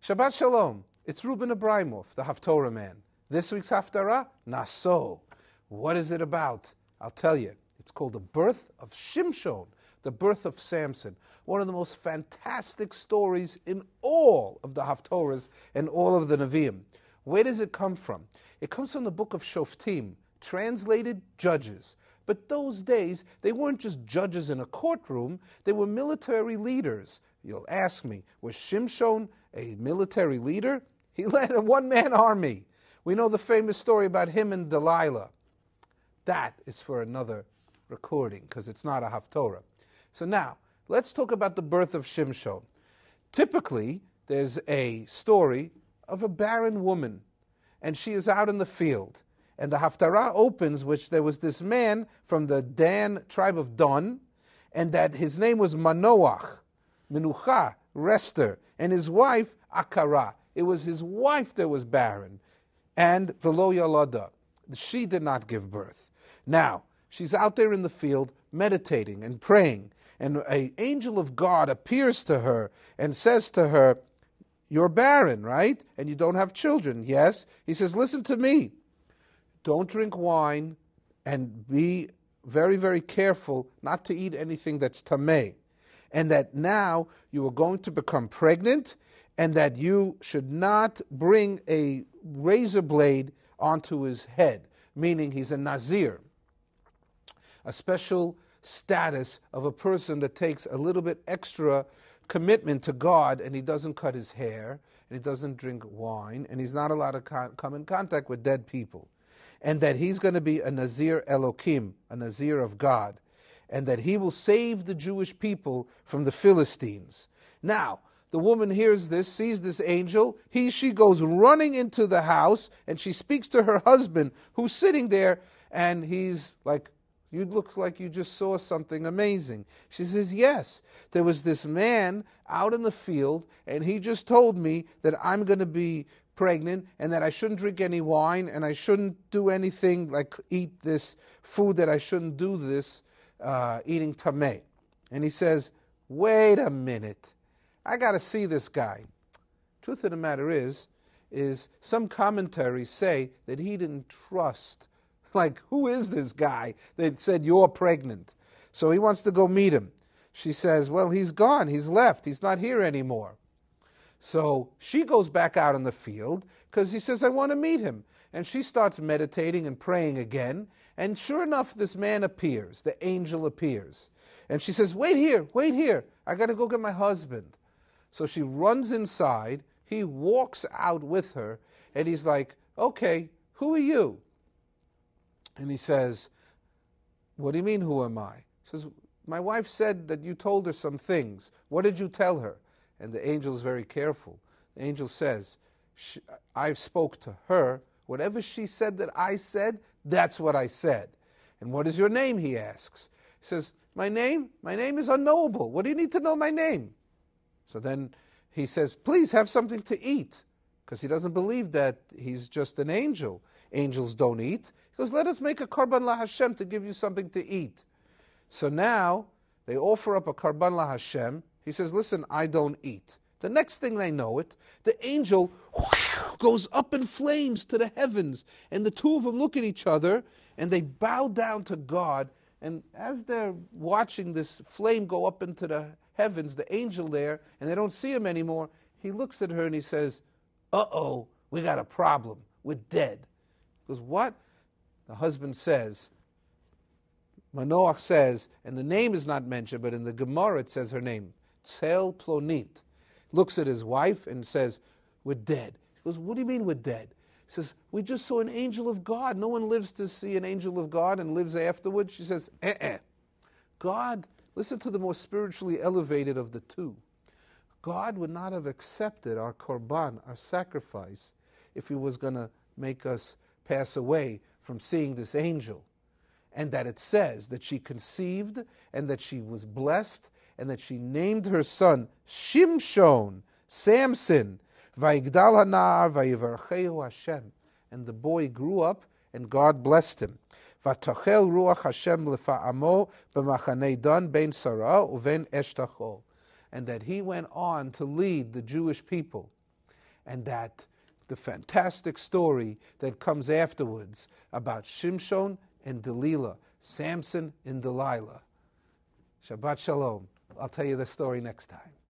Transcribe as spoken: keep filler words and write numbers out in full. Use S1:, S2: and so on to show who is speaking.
S1: Shabbat Shalom. It's Ruben Abramov, the Haftorah man. This week's Haftarah, Naso. What is it about? I'll tell you. It's called the birth of Shimshon, the birth of Samson. One of the most fantastic stories in all of the Haftorahs and all of the Nevi'im. Where does it come from? It comes from the book of Shoftim, translated Judges. But those days, they weren't just judges in a courtroom, they were military leaders. You'll ask me, was Shimshon a military leader? He led a one-man army. We know the famous story about him and Delilah. That is for another recording, because it's not a Haftorah. So now, let's talk about the birth of Shimshon. Typically, there's a story of a barren woman, and she is out in the field. And the Haftarah opens, which there was this man from the Dan tribe of Dan, and that his name was Manoach, Menucha, rester, and his wife, Akara. It was his wife that was barren. And Velo Yalada, she did not give birth. Now, she's out there in the field meditating and praying, and an angel of God appears to her and says to her, "You're barren, right? And you don't have children." Yes. He says, "Listen to me. Don't drink wine and be very, very careful not to eat anything that's tameh. And that now you are going to become pregnant, and that you should not bring a razor blade onto his head," meaning he's a Nazir, a special status of a person that takes a little bit extra commitment to God, and he doesn't cut his hair, and he doesn't drink wine, and he's not allowed to con- come in contact with dead people. And that he's going to be a Nazir Elokim, a Nazir of God, and that he will save the Jewish people from the Philistines. Now, the woman hears this, sees this angel. He, she goes running into the house, and she speaks to her husband, who's sitting there, and he's like, "You look like you just saw something amazing." She says, "Yes, there was this man out in the field, and he just told me that I'm going to be pregnant, and that I shouldn't drink any wine, and I shouldn't do anything like eat this food that I shouldn't do this, uh, eating tameh." And he says, "Wait a minute. I got to see this guy." Truth of the matter is, is some commentaries say that he didn't trust. Like, who is this guy that said you're pregnant? So he wants to go meet him. She says, "Well, he's gone. He's left. He's not here anymore." So she goes back out in the field because he says, "I want to meet him." And she starts meditating and praying again. And sure enough, this man appears. The angel appears. And she says, "Wait here, wait here. I got to go get my husband." So she runs inside. He walks out with her. And he's like, "Okay, who are you?" And he says, "What do you mean, who am I?" He says, "My wife said that you told her some things. What did you tell her?" And the angel is very careful. The angel says, "I spoke to her. Whatever she said that I said, that's what I said." "And what is your name?" he asks. He says, "My name? My name is unknowable. What do you need to know my name?" So then he says, "Please have something to eat," because he doesn't believe that he's just an angel. Angels don't eat. He goes, "Let us make a karban laHashem to give you something to eat." So now they offer up a karban laHashem. He says, "Listen, I don't eat." The next thing they know it, the angel whoosh, goes up in flames to the heavens, and the two of them look at each other, and they bow down to God. And as they're watching this flame go up into the heavens, the angel there, and they don't see him anymore, he looks at her and he says, "Uh-oh, we got a problem. We're dead." He goes, "What?" The husband says, Manoach says, and the name is not mentioned, but in the Gemara it says her name, Tzel Plonit. Looks at his wife and says, "We're dead." He goes, "What do you mean we're dead?" He says, "We just saw an angel of God. No one lives to see an angel of God and lives afterwards." She says, eh-eh. God, listen to the more spiritually elevated of the two. God would not have accepted our korban, our sacrifice, if he was going to make us pass away from seeing this angel. And that it says that she conceived and that she was blessed and that she named her son Shimshon, Samson, Vayigdal hanar vayivarchehu Hashem. And the boy grew up and God blessed him. Vatachel ruach Hashem lefa'amo b'machanei Dan ben Sarah uven eshtachol. And that he went on to lead the Jewish people and that the fantastic story that comes afterwards about Shimshon and Delilah, Samson and Delilah. Shabbat Shalom. I'll tell you the story next time.